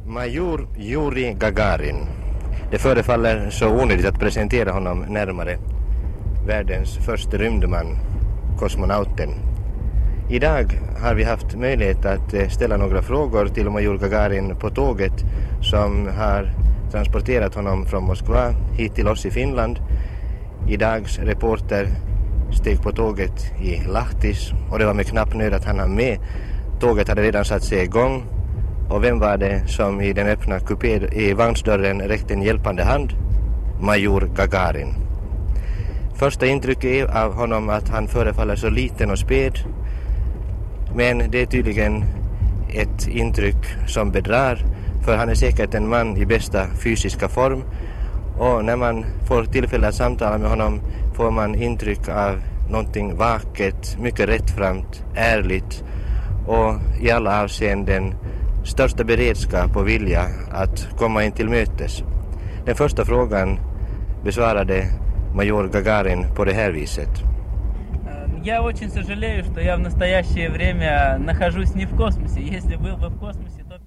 Major Yuri Gagarin. Det förefaller så onödigt att presentera honom närmare. Världens första rymdman, kosmonauten. Idag har vi haft möjlighet att ställa några frågor till Major Gagarin på tåget som har transporterat honom från Moskva hit till oss i Finland. Idags reporter steg på tåget i Lahtis och det var med knapp nöd att han var med. Tåget hade redan satt sig igång. Och vem var det som i den öppna kupé i vagnsdörren räckte en hjälpande hand? Major Gagarin. Första intrycket är av honom att han förefaller så liten och späd. Men det är tydligen ett intryck som bedrar, för han är säkert en man i bästa fysiska form. Och när man får tillfälle att samtala med honom får man intryck av någonting vackert, mycket rättframt, ärligt och i alla avseenden största beredskap och vilja att komma in till mötes. Den första frågan besvarade Major Gagarin på det här viset. Я очень сожалею, что я в настоящее время нахожусь не в космосе. Если был бы в космосе, то...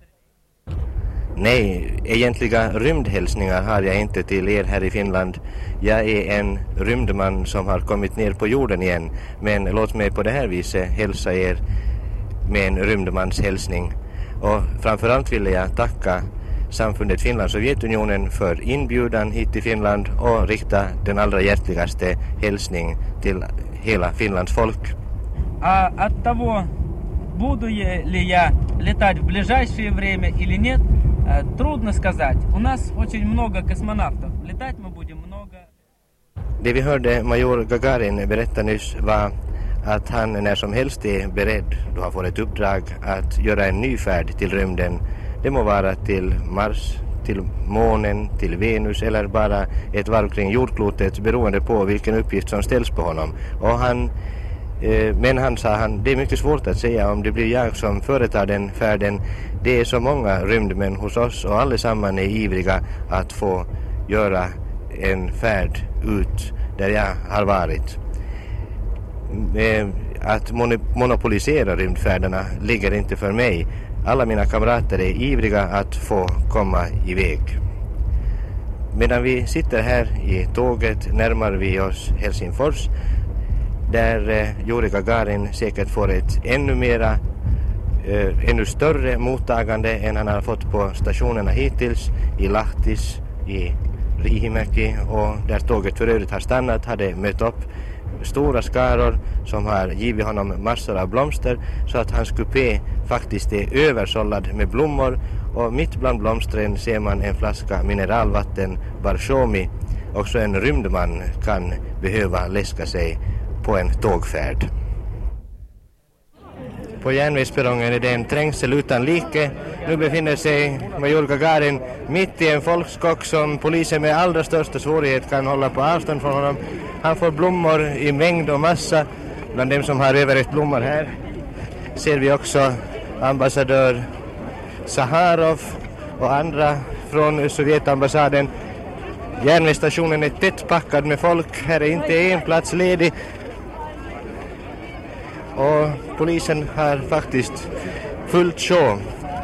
Nej, egentliga rymdhälsningar har jag inte till er här i Finland. Jag är en rymdman som har kommit ner på jorden igen. Men låt mig på det här viset hälsa er med en rymdmans hälsning. Och framförallt vill jag tacka samfundet Finland-Sovjetunionen för inbjudan hit till Finland och rikta den allra hjärtligaste hälsning till hela Finlands folk. От того, буду ли я летать в ближайшее время или нет, трудно сказать. У нас очень много космонавтов. Летать мы будем много. Det vi hörde Major Gagarin berätta nyss var att han när som helst är beredd, då han får ett uppdrag att göra en ny färd till rymden. Det må vara till Mars, till månen, till Venus eller bara ett varv kring jordklotet beroende på vilken uppgift som ställs på honom. Och men han sa, det är mycket svårt att säga om det blir jag som företar den färden. Det är så många rymdmän hos oss och allesammans är ivriga att få göra en färd ut där jag har varit. Att monopolisera rymdfärderna ligger inte för mig. Alla mina kamrater är ivriga att få komma iväg. Medan vi sitter här i tåget närmar vi oss Helsingfors, där Yuri Gagarin säkert får ett ännu större mottagande än han har fått på stationerna hittills i Lahtis, i Riihimäki och där tåget för övrigt har stannat hade mött upp stora skaror som har givit honom massor av blomster så att hans kupé faktiskt är översållad med blommor och mitt bland blomstren ser man en flaska mineralvatten Barshomi. Också en rymdman kan behöva läska sig på en tågfärd. På järnvägsperrongen är det en trängsel utan like. Nu befinner sig Major Gagarin mitt i en folkskock som polisen med allra största svårighet kan hålla på avstånd från honom. Han får blommor i mängd och massa. Bland dem som har överräckt blommor här ser vi också ambassadör Saharov och andra från Sovjetambassaden. Järnvägsstationen är tätt packad med folk. Här är inte en plats ledig. Och polisen har faktiskt fullt sjå.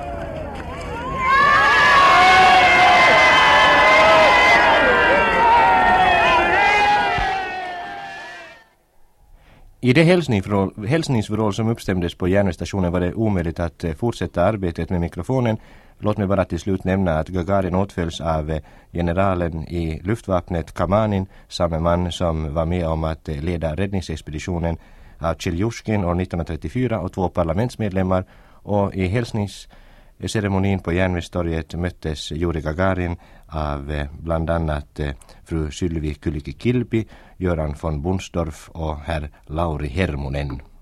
I det hälsningsvrål som uppstämdes på järnvägsstationen var det omöjligt att fortsätta arbetet med mikrofonen. Låt mig bara till slut nämna att Gagarin åtföljs av generalen i luftvapnet Kamanin, samma man som var med om att leda räddningsexpeditionen av Tjeljushkin år 1934 och 2 parlamentsmedlemmar. Och i hälsningsceremonin på järnvägstorget möttes Yuri Gagarin av bland annat fru Sylvi Kylikki-Kilpi, Göran von Bunsdorf och herr Lauri Hermonen.